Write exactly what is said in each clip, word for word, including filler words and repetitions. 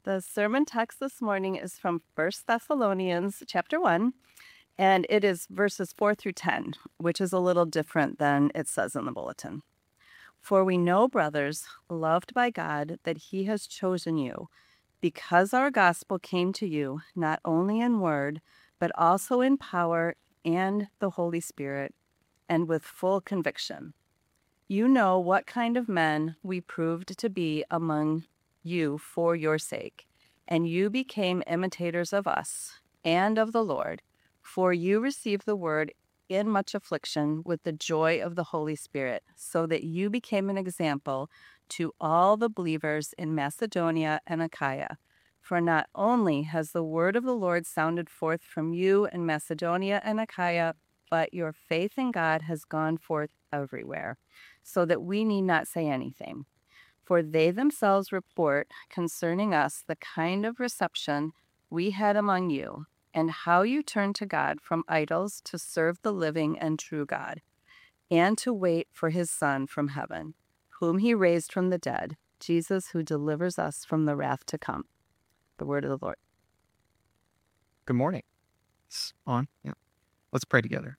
The sermon text this morning is from First Thessalonians chapter one, and it is verses four through ten, which is a little different than it says in the bulletin. For we know, brothers, loved by God, that he has chosen you, because our gospel came to you not only in word, but also in power and the Holy Spirit, and with full conviction. You know what kind of men we proved to be among you for your sake, and you became imitators of us and of the Lord, for you received the word in much affliction with the joy of the Holy Spirit, so that you became an example to all the believers in Macedonia and Achaia. For not only has the word of the Lord sounded forth from you in Macedonia and Achaia, but your faith in God has gone forth everywhere, so that we need not say anything. For they themselves report concerning us the kind of reception we had among you, and how you turned to God from idols to serve the living and true God, and to wait for his Son from heaven, whom he raised from the dead, Jesus, who delivers us from the wrath to come. The word of the Lord. Good morning. It's on. Yeah. Let's pray together.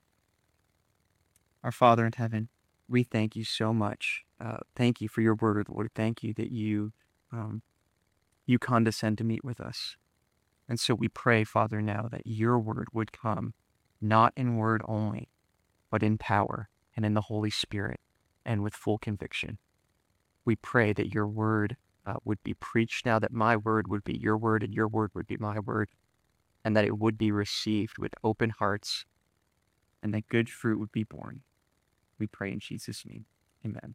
Our Father in heaven, we thank you so much. Uh, thank you for your word, Lord. Thank you that you um, you condescend to meet with us. And so we pray, Father, now that your word would come, not in word only, but in power and in the Holy Spirit and with full conviction. We pray that your word uh, would be preached now, that my word would be your word and your word would be my word, and that it would be received with open hearts, and that good fruit would be born. We pray in Jesus' name. Amen.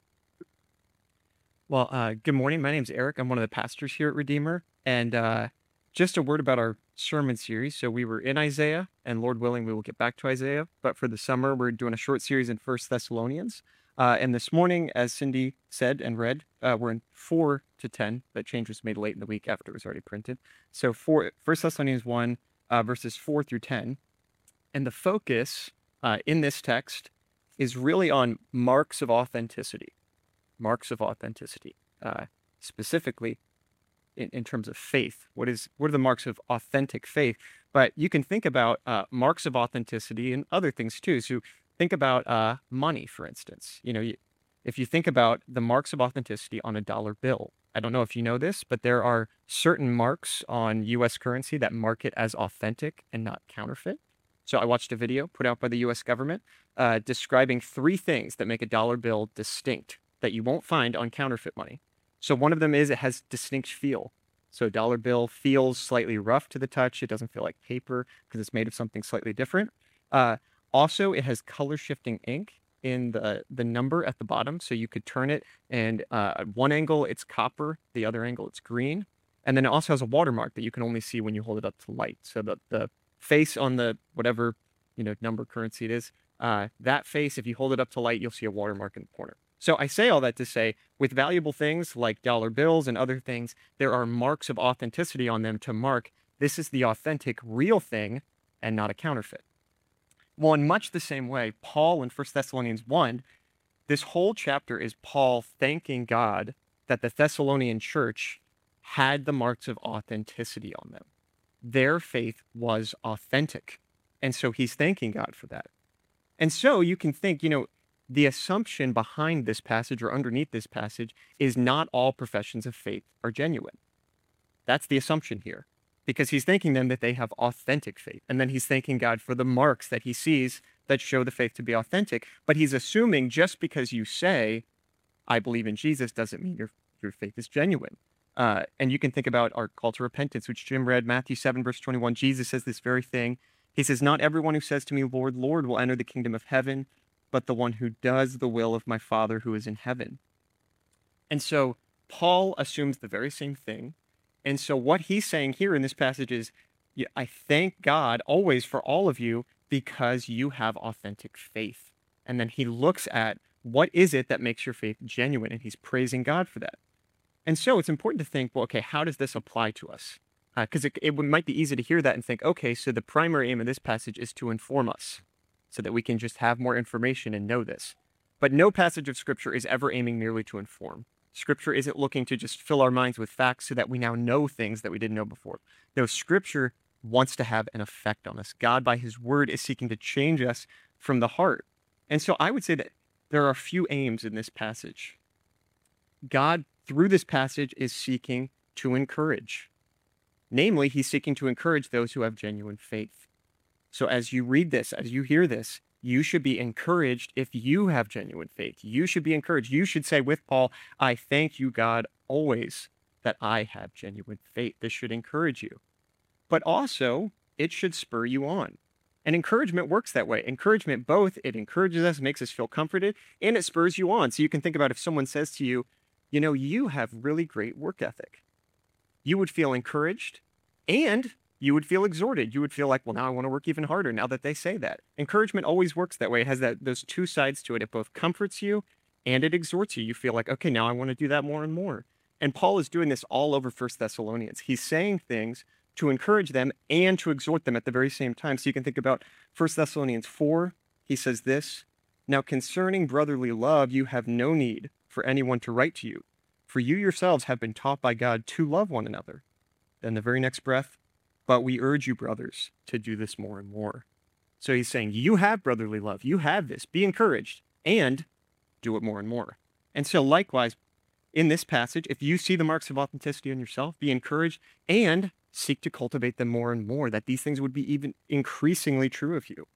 Well, uh, good morning. My name's Eric. I'm one of the pastors here at Redeemer. And uh, just a word about our sermon series. So we were in Isaiah, and Lord willing, we will get back to Isaiah. But for the summer, we're doing a short series in First Thessalonians. Uh, and this morning, as Cindy said and read, uh, we're in four to ten. That change was made late in the week after it was already printed. So for First Thessalonians one, uh, verses four through ten. And the focus uh, in this text is really on marks of authenticity. Marks of authenticity, uh, specifically in, in terms of faith. What is what are the marks of authentic faith? But you can think about uh, marks of authenticity and other things too. So think about uh, money, for instance. You know, you, if you think about the marks of authenticity on a dollar bill, I don't know if you know this, but there are certain marks on U S currency that mark it as authentic and not counterfeit. So I watched a video put out by the U S government uh, describing three things that make a dollar bill distinct that you won't find on counterfeit money. So one of them is it has distinct feel. So a dollar bill feels slightly rough to the touch. It doesn't feel like paper because it's made of something slightly different. Uh, also, it has color shifting ink in the, the number at the bottom. So you could turn it and uh, at one angle it's copper, the other angle it's green. And then it also has a watermark that you can only see when you hold it up to light. So the, the face on the whatever, you know, number currency it is, uh, that face, if you hold it up to light, you'll see a watermark in the corner. So I say all that to say, with valuable things like dollar bills and other things, there are marks of authenticity on them to mark this is the authentic, real thing and not a counterfeit. Well, in much the same way, Paul in First Thessalonians one, this whole chapter is Paul thanking God that the Thessalonian church had the marks of authenticity on them. Their faith was authentic. And so he's thanking God for that. And so you can think, you know, the assumption behind this passage or underneath this passage is not all professions of faith are genuine. That's the assumption here, because he's thanking them that they have authentic faith. And then he's thanking God for the marks that he sees that show the faith to be authentic. But he's assuming just because you say, I believe in Jesus, doesn't mean your, your faith is genuine. Uh, and you can think about our call to repentance, which Jim read, Matthew seven, verse twenty-one. Jesus says this very thing. He says, not everyone who says to me, Lord, Lord, will enter the kingdom of heaven, but the one who does the will of my Father who is in heaven. And so Paul assumes the very same thing. And so what he's saying here in this passage is, yeah, I thank God always for all of you because you have authentic faith. And then he looks at what is it that makes your faith genuine, and he's praising God for that. And so it's important to think, well, okay, how does this apply to us? Because uh, it, it might be easy to hear that and think, okay, so the primary aim of this passage is to inform us so that we can just have more information and know this. But no passage of Scripture is ever aiming merely to inform. Scripture isn't looking to just fill our minds with facts so that we now know things that we didn't know before. No, Scripture wants to have an effect on us. God, by his word, is seeking to change us from the heart. And so I would say that there are a few aims in this passage. God, through this passage, is seeking to encourage. Namely, he's seeking to encourage those who have genuine faith. So as you read this, as you hear this, you should be encouraged if you have genuine faith. You should be encouraged. You should say with Paul, I thank you, God, always that I have genuine faith. This should encourage you. But also, it should spur you on. And encouragement works that way. Encouragement, both, it encourages us, makes us feel comforted, and it spurs you on. So you can think about if someone says to you, you know, you have really great work ethic. You would feel encouraged, and you would feel exhorted. You would feel like, well, now I want to work even harder now that they say that. Encouragement always works that way. It has that those two sides to it. It both comforts you and it exhorts you. You feel like, okay, now I want to do that more and more. And Paul is doing this all over First Thessalonians. He's saying things to encourage them and to exhort them at the very same time. So you can think about First Thessalonians four. He says this, now concerning brotherly love, you have no need for anyone to write to you, for you yourselves have been taught by God to love one another. Then the very next breath, but we urge you, brothers, to do this more and more. So he's saying, you have brotherly love. You have this. Be encouraged and do it more and more. And so likewise, in this passage, if you see the marks of authenticity in yourself, be encouraged and seek to cultivate them more and more, that these things would be even increasingly true of you.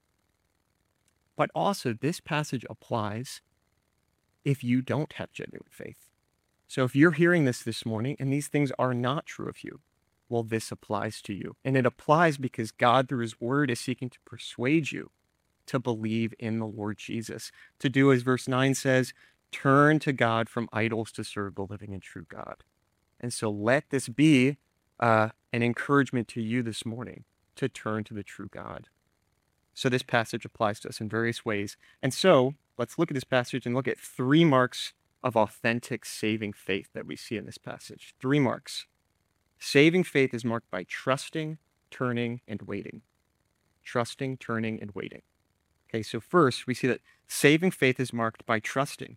But also, this passage applies if you don't have genuine faith. So if you're hearing this this morning and these things are not true of you, well, this applies to you. And it applies because God, through his word, is seeking to persuade you to believe in the Lord Jesus, to do as verse nine says, turn to God from idols to serve the living and true God. And so let this be uh, an encouragement to you this morning to turn to the true God. So this passage applies to us in various ways. And so let's look at this passage and look at three marks of authentic saving faith that we see in this passage. Three marks. Saving faith is marked by trusting, turning, and waiting. Trusting, turning, and waiting. Okay, so first we see that saving faith is marked by trusting.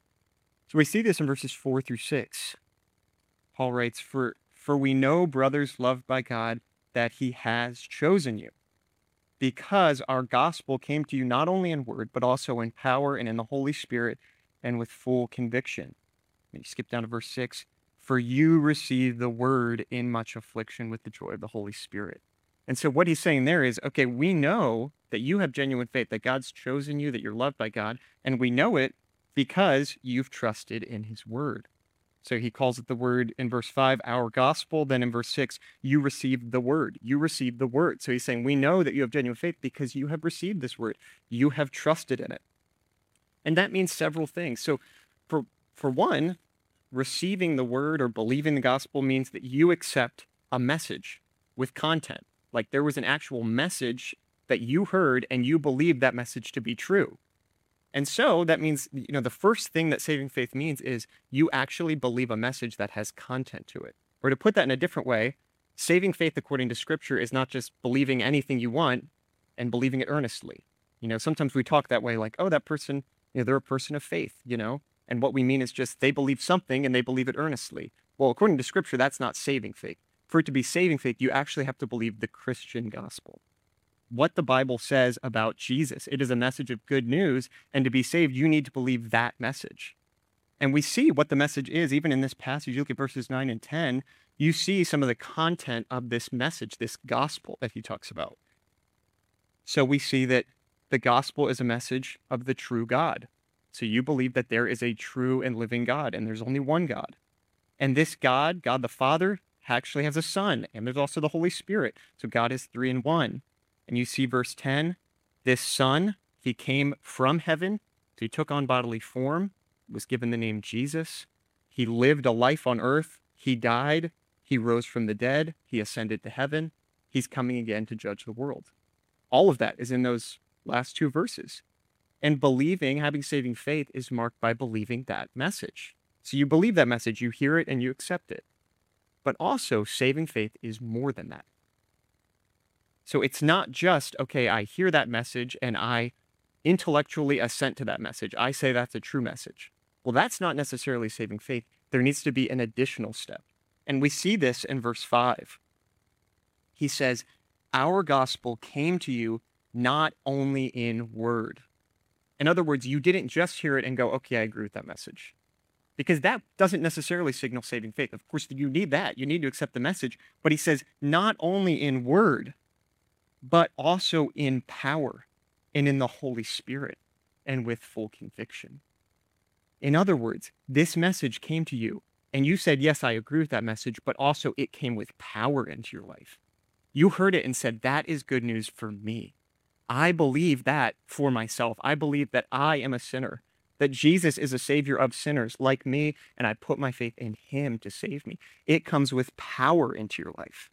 So we see this in verses four through six. Paul writes, for, for we know, brothers loved by God, that he has chosen you, because our gospel came to you not only in word, but also in power and in the Holy Spirit and with full conviction. And you skip down to verse six. For you received the word in much affliction with the joy of the Holy Spirit. And so what he's saying there is, okay, we know that you have genuine faith, that God's chosen you, that you're loved by God, and we know it because you've trusted in his word. So he calls it the word in verse five, our gospel. Then in verse six, you received the word. You received the word. So he's saying, we know that you have genuine faith because you have received this word. You have trusted in it. And that means several things. So for, for one, receiving the word or believing the gospel means that you accept a message with content. Like there was an actual message that you heard and you believed that message to be true. And so that means, you know, the first thing that saving faith means is you actually believe a message that has content to it. Or to put that in a different way, saving faith according to Scripture is not just believing anything you want and believing it earnestly. You know, sometimes we talk that way like, oh, that person, you know, they're a person of faith, you know, and what we mean is just they believe something and they believe it earnestly. Well, according to Scripture, that's not saving faith. For it to be saving faith, you actually have to believe the Christian gospel. What the Bible says about Jesus. It is a message of good news, and to be saved, you need to believe that message. And we see what the message is, even in this passage. You look at verses nine and ten, you see some of the content of this message, this gospel that he talks about. So we see that the gospel is a message of the true God. So you believe that there is a true and living God, and there's only one God. And this God, God the Father, actually has a Son, and there's also the Holy Spirit. So God is three in one. And you see verse ten, this Son, he came from heaven, so he took on bodily form, was given the name Jesus. He lived a life on earth. He died. He rose from the dead. He ascended to heaven. He's coming again to judge the world. All of that is in those last two verses. And believing, having saving faith, is marked by believing that message. So you believe that message, you hear it, and you accept it. But also, saving faith is more than that. So it's not just, okay, I hear that message and I intellectually assent to that message. I say that's a true message. Well, that's not necessarily saving faith. There needs to be an additional step. And we see this in verse five. He says, our gospel came to you not only in word. In other words, you didn't just hear it and go, okay, I agree with that message. Because that doesn't necessarily signal saving faith. Of course, you need that. You need to accept the message. But he says, not only in word, but also in power and in the Holy Spirit and with full conviction. In other words, this message came to you and you said, yes, I agree with that message, but also it came with power into your life. You heard it and said, that is good news for me. I believe that for myself. I believe that I am a sinner, that Jesus is a savior of sinners like me, and I put my faith in him to save me. It comes with power into your life.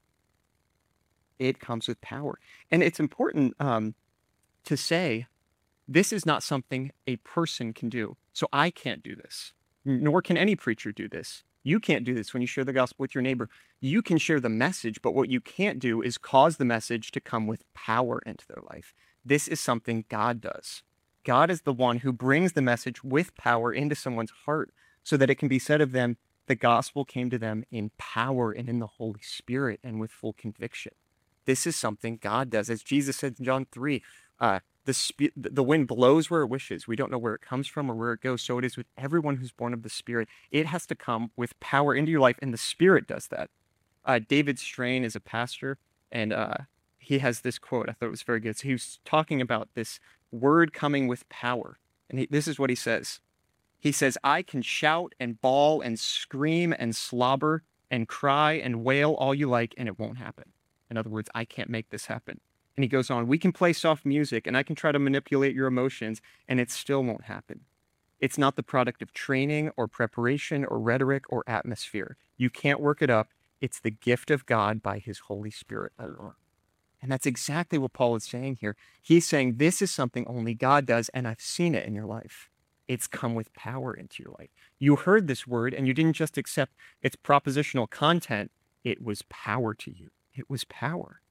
It comes with power. And it's important um, to say, this is not something a person can do. So I can't do this, nor can any preacher do this. You can't do this when you share the gospel with your neighbor. You can share the message, but what you can't do is cause the message to come with power into their life. This is something God does. God is the one who brings the message with power into someone's heart so that it can be said of them, the gospel came to them in power and in the Holy Spirit and with full conviction. This is something God does. As Jesus said in John three, uh, the, sp- the wind blows where it wishes. We don't know where it comes from or where it goes. So it is with everyone who's born of the Spirit. It has to come with power into your life, and the Spirit does that. Uh, David Strain is a pastor, and uh, he has this quote. I thought it was very good. So he was talking about this word coming with power. And he, this is what he says. He says, I can shout and bawl and scream and slobber and cry and wail all you like, and it won't happen. In other words, I can't make this happen. And he goes on, we can play soft music and I can try to manipulate your emotions and it still won't happen. It's not the product of training or preparation or rhetoric or atmosphere. You can't work it up. It's the gift of God by his Holy Spirit alone. And that's exactly what Paul is saying here. He's saying this is something only God does, and I've seen it in your life. It's come with power into your life. You heard this word and you didn't just accept its propositional content. It was power to you. It was power.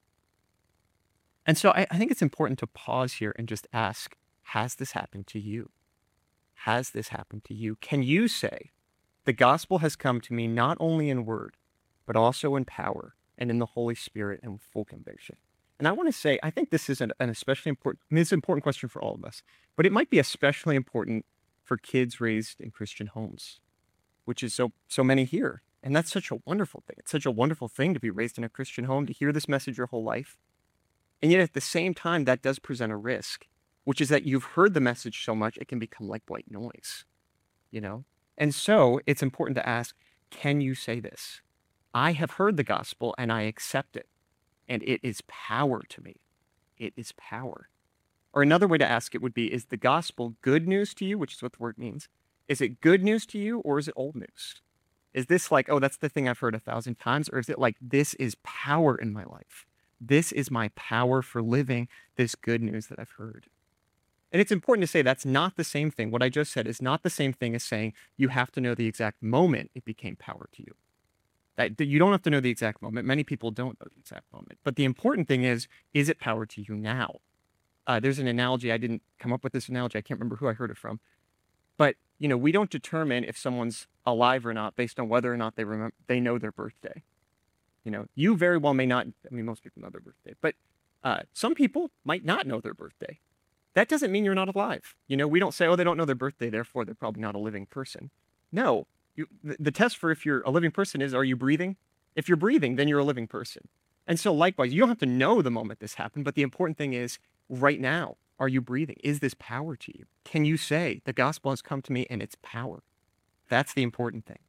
And so I, I think it's important to pause here and just ask, has this happened to you? Has this happened to you? Can you say, the gospel has come to me not only in word, but also in power and in the Holy Spirit and with full conviction? And I want to say, I think this is an, an especially important, I mean, it's an important question for all of us, but it might be especially important for kids raised in Christian homes, which is so, so many here. And that's such a wonderful thing. It's such a wonderful thing to be raised in a Christian home, to hear this message your whole life. And yet at the same time, that does present a risk, which is that you've heard the message so much, it can become like white noise, you know? And so it's important to ask, can you say this? I have heard the gospel and I accept it, and it is power to me. It is power. Or another way to ask it would be, is the gospel good news to you, which is what the word means? Is it good news to you, or is it old news? Is this like, oh, that's the thing I've heard a thousand times? Or is it like, this is power in my life? This is my power for living this good news that I've heard. And it's important to say that's not the same thing. What I just said is not the same thing as saying you have to know the exact moment it became power to you. That you don't have to know the exact moment. Many people don't know the exact moment. But the important thing is, is it power to you now? Uh, there's an analogy. I didn't come up with this analogy. I can't remember who I heard it from. But, you know, we don't determine if someone's alive or not based on whether or not they remember, they know their birthday. You know, you very well may not, I mean, most people know their birthday, but uh, some people might not know their birthday. That doesn't mean you're not alive. You know, we don't say, oh, they don't know their birthday, therefore they're probably not a living person. No, you, the, the test for if you're a living person is, are you breathing? If you're breathing, then you're a living person. And so likewise, you don't have to know the moment this happened, but the important thing is right now, are you breathing? Is this power to you? Can you say the gospel has come to me and it's power? That's the important thing.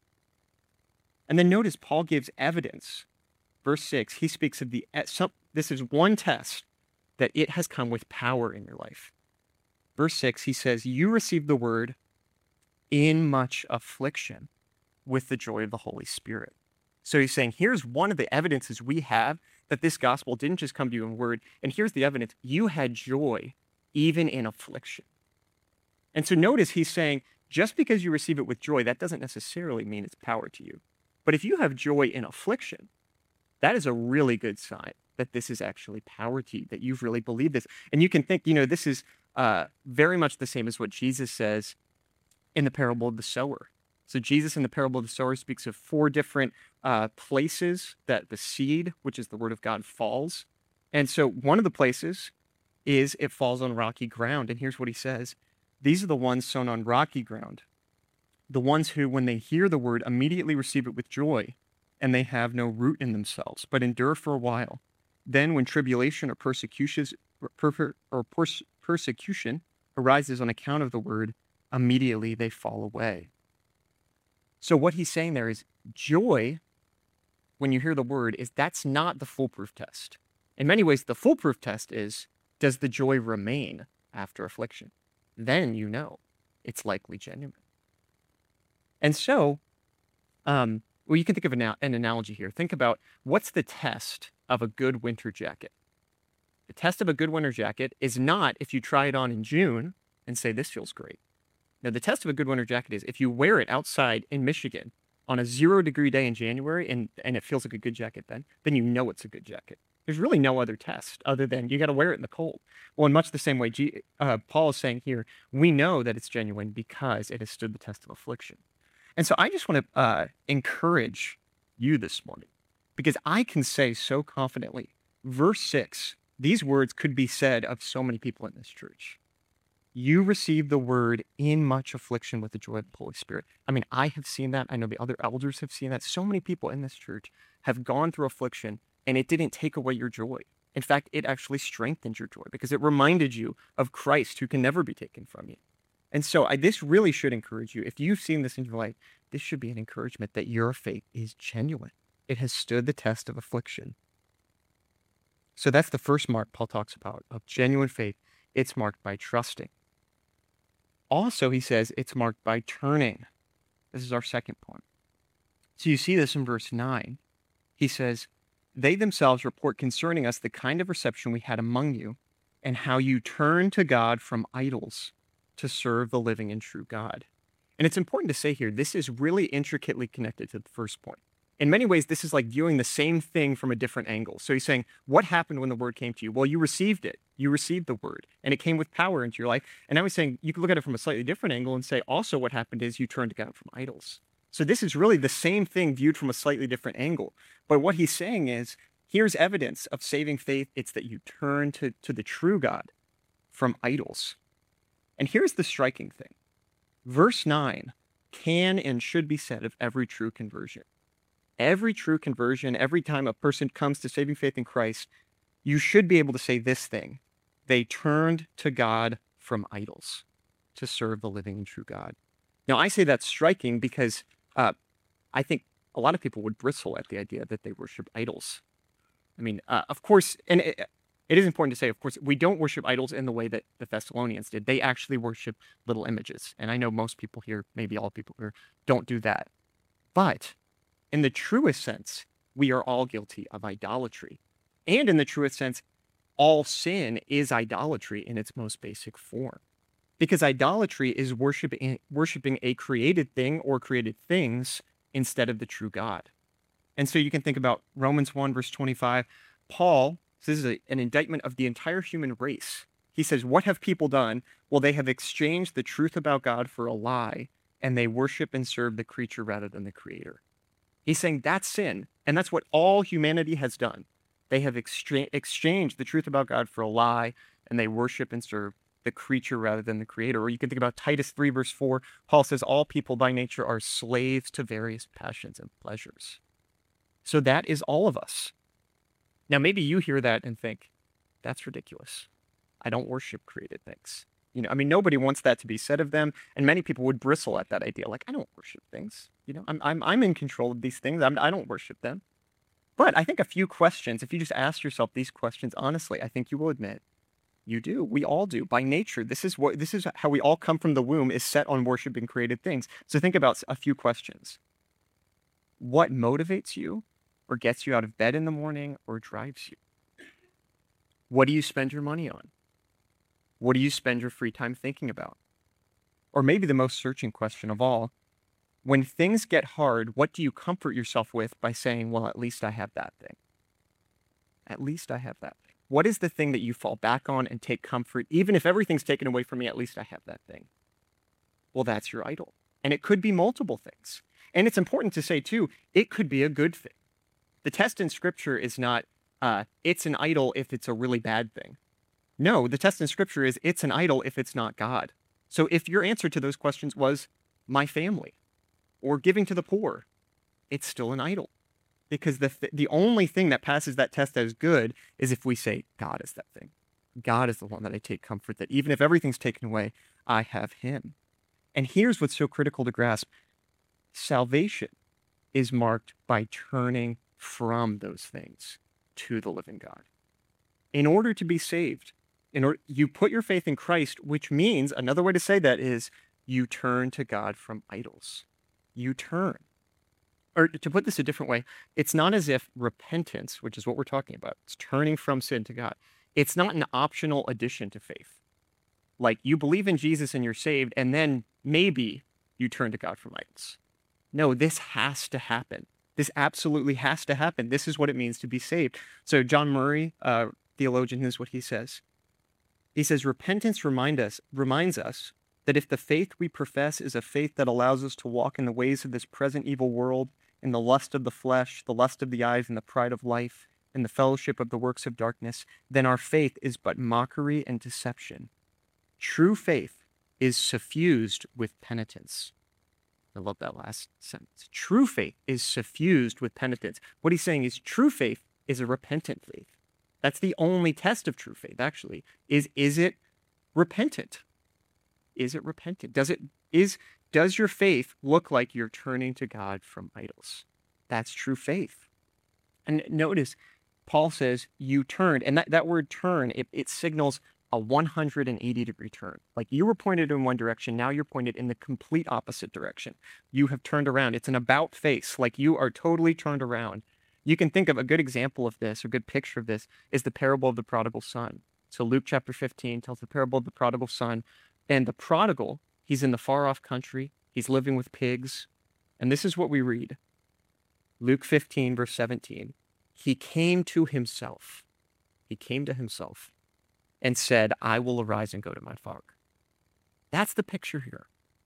And then notice Paul gives evidence. Verse six, he speaks of the, some, this is one test that it has come with power in your life. Verse six, he says, you received the word in much affliction with the joy of the Holy Spirit. So he's saying, here's one of the evidences we have that this gospel didn't just come to you in word. And here's the evidence, you had joy even in affliction. And so notice he's saying, just because you receive it with joy, that doesn't necessarily mean it's power to you. But if you have joy in affliction, that is a really good sign that this is actually power to you, that you've really believed this. And you can think, you know, this is uh, very much the same as what Jesus says in the parable of the sower. So Jesus in the parable of the sower speaks of four different uh, places that the seed, which is the word of God, falls. And so one of the places is it falls on rocky ground. And here's what he says. These are the ones sown on rocky ground, the ones who, when they hear the word, immediately receive it with joy, and they have no root in themselves, but endure for a while. Then when tribulation or persecution, or pers- persecution arises on account of the word, immediately they fall away. So what he's saying there is joy, when you hear the word, is that's not the foolproof test. In many ways, the foolproof test is, does the joy remain after affliction? Then you know it's likely genuine. And so, um, well, you can think of an, an analogy here. Think about what's the test of a good winter jacket? The test of a good winter jacket is not if you try it on in June and say, this feels great. Now, the test of a good winter jacket is if you wear it outside in Michigan on a zero degree day in January and, and it feels like a good jacket then, then you know it's a good jacket. There's really no other test other than you got to wear it in the cold. Well, in much the same way, G, uh, Paul is saying here, we know that it's genuine because it has stood the test of affliction. And so I just want to uh, encourage you this morning, because I can say so confidently, verse six, these words could be said of so many people in this church. You received the word in much affliction with the joy of the Holy Spirit. I mean, I have seen that. I know the other elders have seen that. So many people in this church have gone through affliction, and it didn't take away your joy. In fact, it actually strengthened your joy because it reminded you of Christ, who can never be taken from you. And so I, this really should encourage you. If you've seen this in your life, this should be an encouragement that your faith is genuine. It has stood the test of affliction. So that's the first mark Paul talks about of genuine faith. It's marked by trusting. Also, he says it's marked by turning. This is our second point. So you see this in verse nine. He says, they themselves report concerning us the kind of reception we had among you and how you turned to God from idols to serve the living and true God. And it's important to say here, this is really intricately connected to the first point. In many ways, this is like viewing the same thing from a different angle. So he's saying, what happened when the word came to you? Well, you received it. You received the word, and it came with power into your life. And now he's saying, you can look at it from a slightly different angle and say, also what happened is you turned to God from idols. So this is really the same thing viewed from a slightly different angle. But what he's saying is, here's evidence of saving faith. It's that you turn to, to the true God from idols. And here's the striking thing. Verse nine can and should be said of every true conversion. Every true conversion, every time a person comes to saving faith in Christ, you should be able to say this thing. They turned to God from idols to serve the living and true God. Now, I say that's striking because uh, I think a lot of people would bristle at the idea that they worship idols. I mean, uh, of course, and it, it is important to say, of course, we don't worship idols in the way that the Thessalonians did. They actually worship little images. And I know most people here, maybe all people here, don't do that. But in the truest sense, we are all guilty of idolatry. And in the truest sense, all sin is idolatry in its most basic form. Because idolatry is worshiping, worshiping a created thing or created things instead of the true God. And so you can think about Romans one, verse twenty-five. Paul, this is a, an indictment of the entire human race. He says, what have people done? Well, they have exchanged the truth about God for a lie, and they worship and serve the creature rather than the creator. He's saying that's sin, and that's what all humanity has done. They have extra- exchanged the truth about God for a lie, and they worship and serve the creature rather than the creator. Or you can think about Titus three, verse four. Paul says, all people by nature are slaves to various passions and pleasures. So that is all of us. Now, maybe you hear that and think, that's ridiculous. I don't worship created things. You know, I mean, nobody wants that to be said of them, and many people would bristle at that idea. Like, I don't worship things. You know, I'm I'm I'm in control of these things. I'm, I don't worship them. But I think a few questions, if you just ask yourself these questions honestly, I think you will admit you do. We all do. By nature, this is what this is how we all come from the womb, is set on worshiping created things. So think about a few questions. What motivates you, or gets you out of bed in the morning, or drives you? What do you spend your money on? What do you spend your free time thinking about? Or maybe the most searching question of all, when things get hard, what do you comfort yourself with by saying, well, at least I have that thing? At least I have that thing. What is the thing that you fall back on and take comfort? Even if everything's taken away from me, at least I have that thing. Well, that's your idol. And it could be multiple things. And it's important to say, too, it could be a good thing. The test in Scripture is not, uh, it's an idol if it's a really bad thing. No, the test in Scripture is it's an idol if it's not God. So if your answer to those questions was my family or giving to the poor, it's still an idol. Because the th- the only thing that passes that test as good is if we say, God is that thing. God is the one that I take comfort that even if everything's taken away, I have him. And here's what's so critical to grasp. Salvation is marked by turning from those things to the living God. In order to be saved, in order, you put your faith in Christ, which means, another way to say that is, you turn to God from idols. You turn. Or to put this a different way, it's not as if repentance, which is what we're talking about, it's turning from sin to God. It's not an optional addition to faith. Like you believe in Jesus and you're saved, and then maybe you turn to God from idols. No, this has to happen. This absolutely has to happen. This is what it means to be saved. So John Murray, uh, theologian, is what he says. He says, repentance remind us, reminds us that if the faith we profess is a faith that allows us to walk in the ways of this present evil world, in the lust of the flesh, the lust of the eyes, and the pride of life, in the fellowship of the works of darkness, then our faith is but mockery and deception. True faith is suffused with penitence. I love that last sentence. True faith is suffused with penitence. What he's saying is true faith is a repentant faith. That's the only test of true faith, actually, is, is it repentant? Is it repentant? Does it, is, does your faith look like you're turning to God from idols? That's true faith. And notice, Paul says you turned, and that, that word turn, it, it signals a one hundred eighty degree turn. Like you were pointed in one direction, now you're pointed in the complete opposite direction. You have turned around. It's an about face, like you are totally turned around. You can think of a good example of this, or a good picture of this, is the parable of the prodigal son. So Luke chapter fifteen tells the parable of the prodigal son, and the prodigal, he's in the far off country, he's living with pigs, and this is what we read. Luke fifteen, verse seventeen. He came to himself. He came to himself and said, I will arise and go to my father. That's the picture here.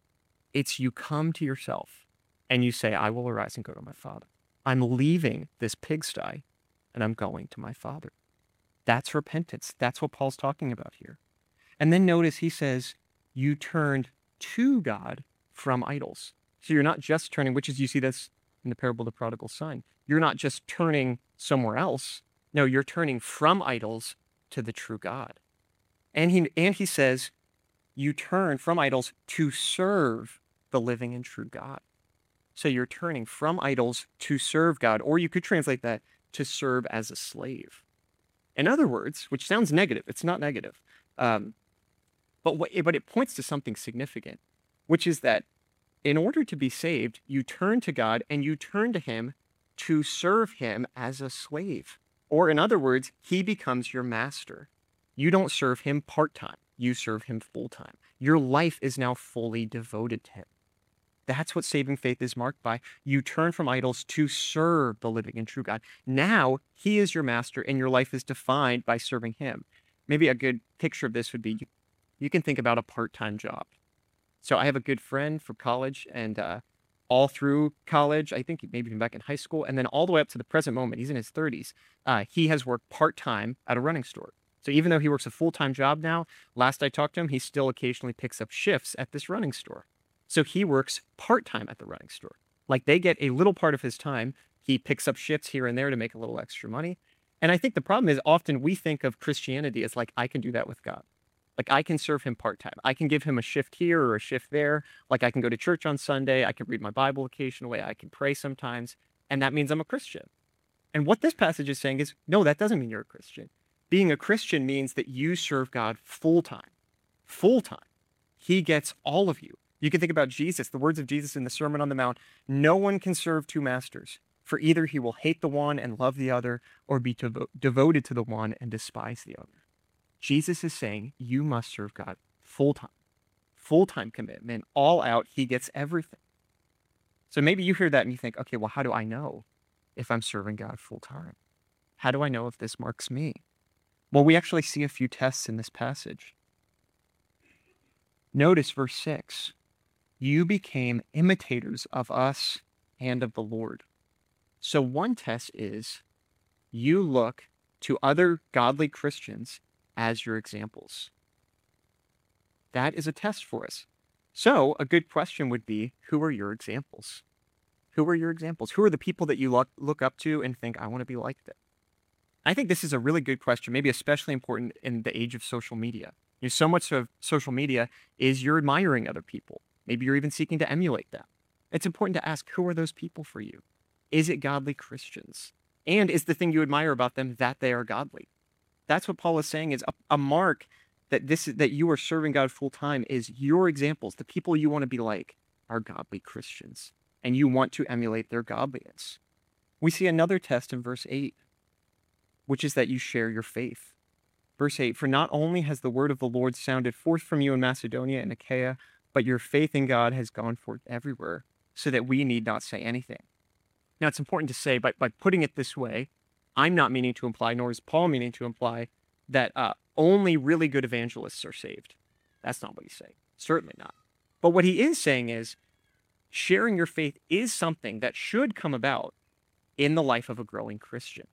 It's you come to yourself and you say, I will arise and go to my father. I'm leaving this pigsty and I'm going to my father. That's repentance. That's what Paul's talking about here. And then notice he says, you turned to God from idols. So you're not just turning, which is, you see this in the parable of the prodigal son. You're not just turning somewhere else. No, you're turning from idols to the true God. And he, and he says, you turn from idols to serve the living and true God. So you're turning from idols to serve God, or you could translate that to serve as a slave. In other words, which sounds negative, it's not negative, um, but, what, but it points to something significant, which is that in order to be saved, you turn to God and you turn to him to serve him as a slave. Or in other words, he becomes your master. You don't serve him part-time. You serve him full-time. Your life is now fully devoted to him. That's what saving faith is marked by. You turn from idols to serve the living and true God. Now he is your master and your life is defined by serving him. Maybe a good picture of this would be, you, you can think about a part-time job. So I have a good friend from college, and uh, all through college, I think maybe even back in high school, and then all the way up to the present moment, he's in his thirties, uh, he has worked part-time at a running store. So even though he works a full-time job now, last I talked to him, he still occasionally picks up shifts at this running store. So he works part-time at the running store. Like they get a little part of his time. He picks up shifts here and there to make a little extra money. And I think the problem is often we think of Christianity as like, I can do that with God. Like I can serve him part-time. I can give him a shift here or a shift there. Like I can go to church on Sunday. I can read my Bible occasionally. I can pray sometimes. And that means I'm a Christian. And what this passage is saying is, no, that doesn't mean you're a Christian. Being a Christian means that you serve God full-time. Full-time. He gets all of you. You can think about Jesus, the words of Jesus in the Sermon on the Mount. No one can serve two masters, for either he will hate the one and love the other, or be devo- devoted to the one and despise the other. Jesus is saying you must serve God full-time. Full-time commitment, all out. He gets everything. So maybe you hear that and you think, okay, well, how do I know if I'm serving God full-time? How do I know if this marks me? Well, we actually see a few tests in this passage. Notice verse six. you became imitators of us and of the Lord. So one test is you look to other godly Christians as your examples. That is a test for us. So a good question would be, who are your examples? Who are your examples? Who are the people that you look, look up to and think, I want to be like them? I think this is a really good question, maybe especially important in the age of social media. You know, so much of social media is you're admiring other people. Maybe you're even seeking to emulate them. It's important to ask, who are those people for you? Is it godly Christians? And is the thing you admire about them that they are godly? That's what Paul is saying is a, a mark that this that you are serving God full time is your examples. The people you want to be like are godly Christians, and you want to emulate their godliness. We see another test in verse eight, which is that you share your faith. Verse eight, for not only has the word of the Lord sounded forth from you in Macedonia and Achaia, but your faith in God has gone forth everywhere, so that we need not say anything. Now, it's important to say, by, by putting it this way, I'm not meaning to imply, nor is Paul meaning to imply, that uh, only really good evangelists are saved. That's not what he's saying. Certainly not. But what he is saying is, sharing your faith is something that should come about in the life of a growing Christian.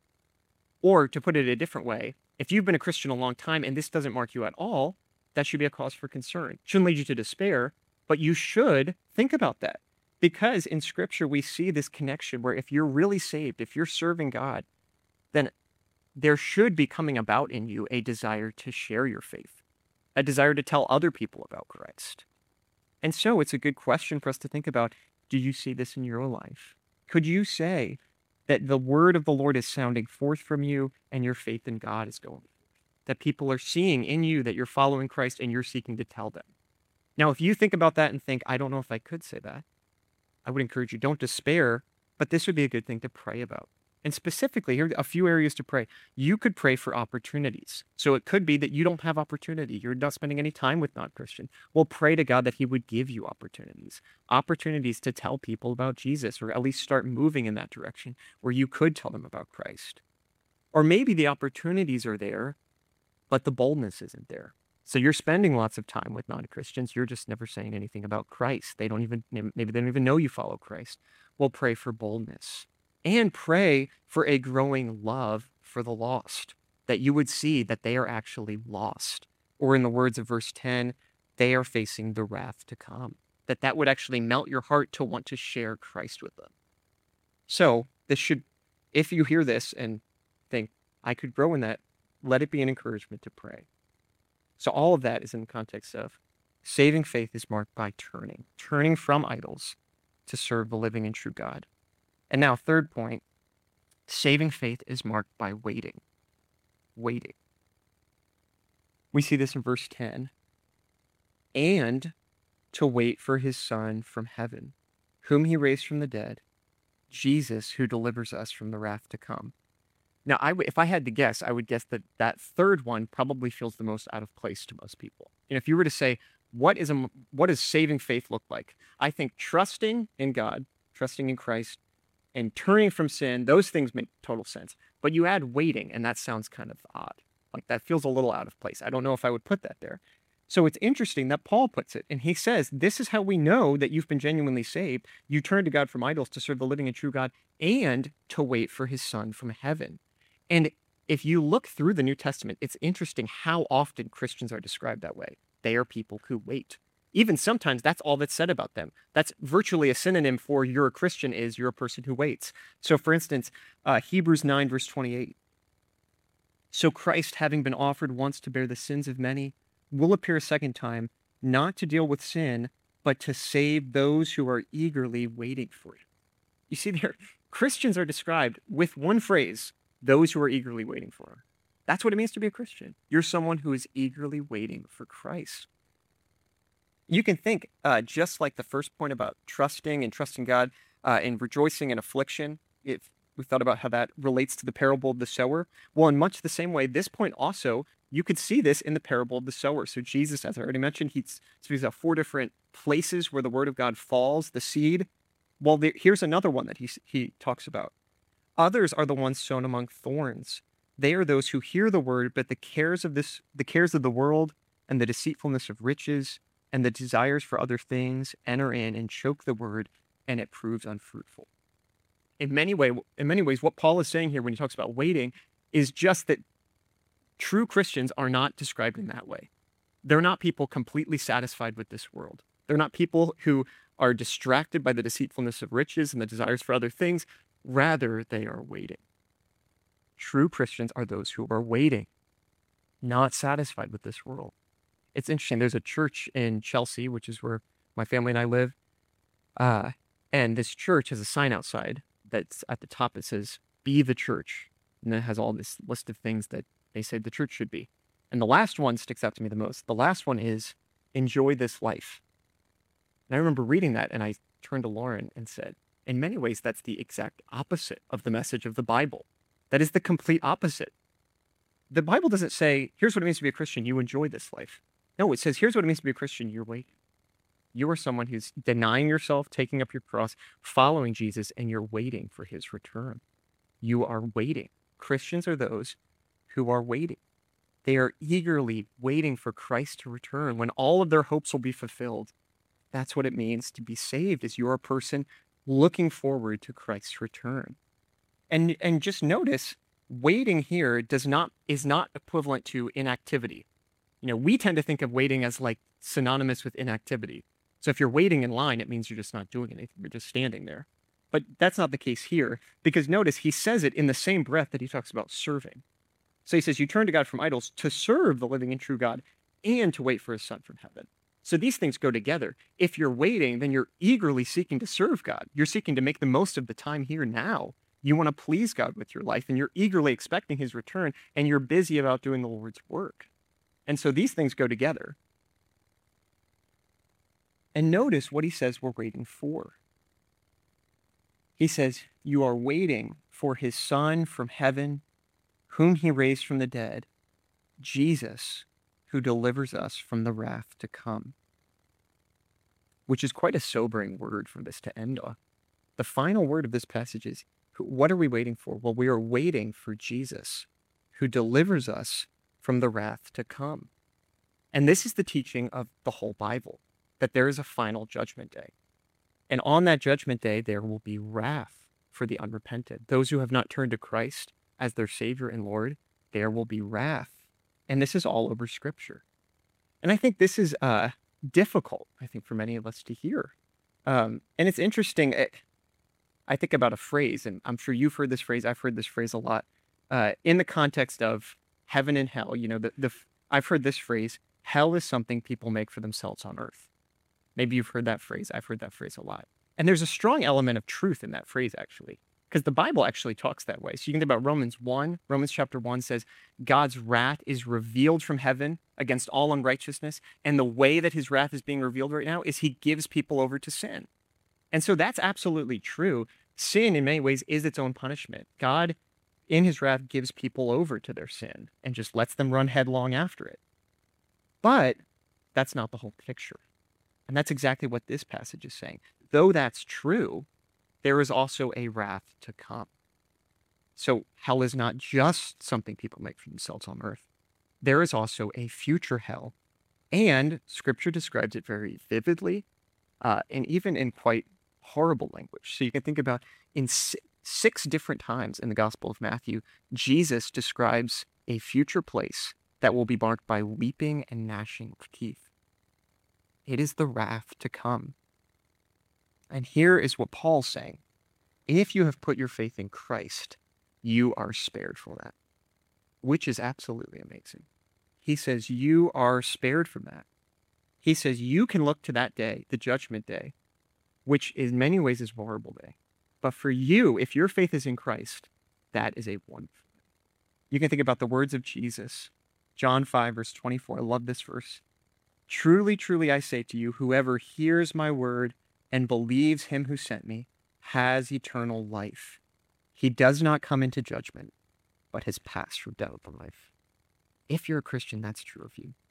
Or, to put it a different way, if you've been a Christian a long time and this doesn't mark you at all, that should be a cause for concern. Shouldn't lead you to despair, but you should think about that. Because in Scripture, we see this connection where if you're really saved, if you're serving God, then there should be coming about in you a desire to share your faith, a desire to tell other people about Christ. And so it's a good question for us to think about, do you see this in your life? Could you say that the word of the Lord is sounding forth from you and your faith in God is going forth? That people are seeing in you that you're following Christ and you're seeking to tell them. Now, if you think about that and think, I don't know if I could say that, I would encourage you, don't despair, but this would be a good thing to pray about. And specifically, here are a few areas to pray. You could pray for opportunities. So it could be that you don't have opportunity. You're not spending any time with non-Christian. Well, pray to God that he would give you opportunities. Opportunities to tell people about Jesus, or at least start moving in that direction where you could tell them about Christ. Or maybe the opportunities are there, but the boldness isn't there. So you're spending lots of time with non-Christians. You're just never saying anything about Christ. They don't even, maybe they don't even know you follow Christ. Well, pray for boldness. And pray for a growing love for the lost, that you would see that they are actually lost. Or in the words of verse ten, they are facing the wrath to come. That that would actually melt your heart to want to share Christ with them. So this should, if you hear this and think, I could grow in that, let it be an encouragement to pray. So all of that is in the context of saving faith is marked by turning, turning from idols to serve the living and true God. And now, third point, saving faith is marked by waiting. Waiting. We see this in verse ten. And to wait for his Son from heaven, whom he raised from the dead, Jesus, who delivers us from the wrath to come. Now, I w- if I had to guess, I would guess that that third one probably feels the most out of place to most people. And if you were to say, what is a, what does saving faith look like? I think trusting in God, trusting in Christ, and turning from sin, those things make total sense. But you add waiting, and that sounds kind of odd. Like, that feels a little out of place. I don't know if I would put that there. So it's interesting that Paul puts it, and he says, this is how we know that you've been genuinely saved. You turn to God from idols to serve the living and true God, and to wait for his Son from heaven. And if you look through the New Testament, it's interesting how often Christians are described that way. They are people who wait. Even sometimes that's all that's said about them. That's virtually a synonym for you're a Christian is you're a person who waits. So for instance, uh, Hebrews nine, verse twenty-eight. So Christ, having been offered once to bear the sins of many, will appear a second time, not to deal with sin, but to save those who are eagerly waiting for it. You see there, Christians are described with one phrase, those who are eagerly waiting for him. That's what it means to be a Christian. You're someone who is eagerly waiting for Christ. You can think, uh, just like the first point about trusting and trusting God uh, and rejoicing in affliction, if we thought about how that relates to the parable of the sower. Well, in much the same way, this point also, you could see this in the parable of the sower. So Jesus, as I already mentioned, he speaks about four different places where the word of God falls, the seed. Well, there, here's another one that he, he talks about. Others are the ones sown among thorns. They are those who hear the word, but the cares of this, the cares of the world and the deceitfulness of riches and the desires for other things enter in and choke the word, and it proves unfruitful. In many way, in many ways, what Paul is saying here when he talks about waiting is just that true Christians are not described in that way. They're not people completely satisfied with this world. They're not people who are distracted by the deceitfulness of riches and the desires for other things. Rather, they are waiting. True Christians are those who are waiting, not satisfied with this world. It's interesting. There's a church in Chelsea, which is where my family and I live. Uh, and this church has a sign outside that's at the top. It says, "Be the church." And it has all this list of things that they say the church should be. And the last one sticks out to me the most. The last one is, "Enjoy this life." And I remember reading that, and I turned to Lauren and said, in many ways, that's the exact opposite of the message of the Bible. That is the complete opposite. The Bible doesn't say, here's what it means to be a Christian, you enjoy this life. No, it says, here's what it means to be a Christian, you're waiting. You are someone who's denying yourself, taking up your cross, following Jesus, and you're waiting for his return. You are waiting. Christians are those who are waiting. They are eagerly waiting for Christ to return when all of their hopes will be fulfilled. That's what it means to be saved, is you're a person looking forward to Christ's return. And and just notice, waiting here does not is not equivalent to inactivity. You know, we tend to think of waiting as like synonymous with inactivity. So if you're waiting in line, it means you're just not doing anything. You're just standing there. But that's not the case here, because notice he says it in the same breath that he talks about serving. So he says, you turn to God from idols to serve the living and true God and to wait for his son from heaven. So these things go together. If you're waiting, then you're eagerly seeking to serve God. You're seeking to make the most of the time here now. You want to please God with your life, and you're eagerly expecting his return, and you're busy about doing the Lord's work. And so these things go together. And notice what he says we're waiting for. He says, you are waiting for his Son from heaven, whom he raised from the dead, Jesus, who delivers us from the wrath to come. Which is quite a sobering word for this to end on. The final word of this passage is, what are we waiting for? Well, we are waiting for Jesus, who delivers us from the wrath to come. And this is the teaching of the whole Bible, that there is a final judgment day. And on that judgment day, there will be wrath for the unrepentant. Those who have not turned to Christ as their Savior and Lord, there will be wrath. And this is all over Scripture. And I think this is uh, difficult, I think, for many of us to hear. Um, and it's interesting. It, I think about a phrase, and I'm sure you've heard this phrase. I've heard this phrase a lot uh, in the context of heaven and hell. You know, the, the I've heard this phrase, hell is something people make for themselves on earth. Maybe you've heard that phrase. I've heard that phrase a lot. And there's a strong element of truth in that phrase, actually, because the Bible actually talks that way. So you can think about Romans one. Romans chapter one says, God's wrath is revealed from heaven against all unrighteousness. And the way that his wrath is being revealed right now is he gives people over to sin. And so that's absolutely true. Sin, in many ways, is its own punishment. God, in his wrath, gives people over to their sin and just lets them run headlong after it. But that's not the whole picture. And that's exactly what this passage is saying. Though that's true, there is also a wrath to come. So hell is not just something people make for themselves on earth. There is also a future hell. And Scripture describes it very vividly, uh, and even in quite horrible language. So you can think about in si- six different times in the Gospel of Matthew, Jesus describes a future place that will be marked by weeping and gnashing of teeth. It is the wrath to come. And here is what Paul's saying. If you have put your faith in Christ, you are spared from that, which is absolutely amazing. He says you are spared from that. He says you can look to that day, the judgment day, which in many ways is a horrible day. But for you, if your faith is in Christ, that is a wonderful day. You can think about the words of Jesus. John five, verse twenty-four. I love this verse. Truly, truly, I say to you, whoever hears my word and believes him who sent me has eternal life. He does not come into judgment, but has passed from death to life. If you're a Christian, that's true of you.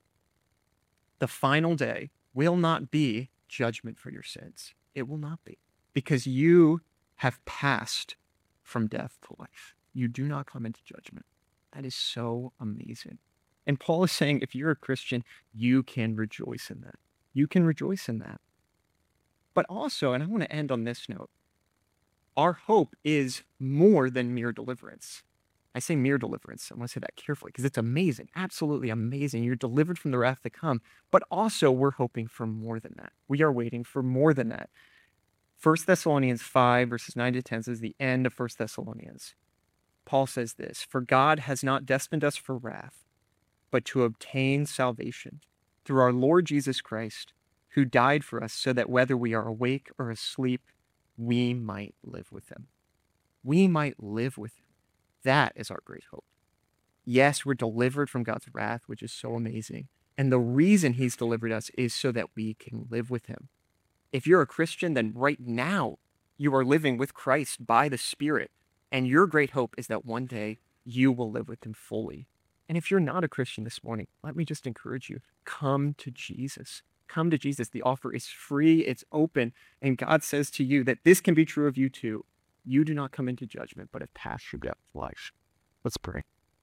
The final day will not be judgment for your sins. It will not be, because you have passed from death to life. You do not come into judgment. That is so amazing. And Paul is saying, if you're a Christian, you can rejoice in that. You can rejoice in that. But also, and I want to end on this note, our hope is more than mere deliverance. I say mere deliverance. I want to say that carefully because it's amazing, absolutely amazing. You're delivered from the wrath to come, but also we're hoping for more than that. We are waiting for more than that. First Thessalonians five, verses nine to ten says the end of First Thessalonians. Paul says this, "For God has not destined us for wrath, but to obtain salvation through our Lord Jesus Christ, who died for us so that whether we are awake or asleep, we might live with him." We might live with him. That is our great hope. Yes, we're delivered from God's wrath, which is so amazing. And the reason he's delivered us is so that we can live with him. If you're a Christian, then right now you are living with Christ by the Spirit. And your great hope is that one day you will live with him fully. And if you're not a Christian this morning, let me just encourage you, come to Jesus. Come to Jesus. The offer is free, it's open, and God says to you that this can be true of you too. You do not come into judgment, but have passed through death life. Let's pray.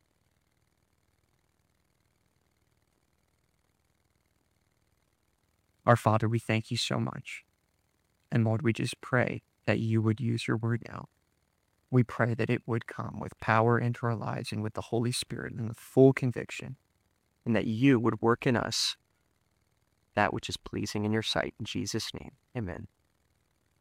Our Father, we thank you so much. And Lord, we just pray that you would use your word now. We pray that it would come with power into our lives and with the Holy Spirit and with full conviction, and that you would work in us that which is pleasing in your sight. In Jesus' name, amen.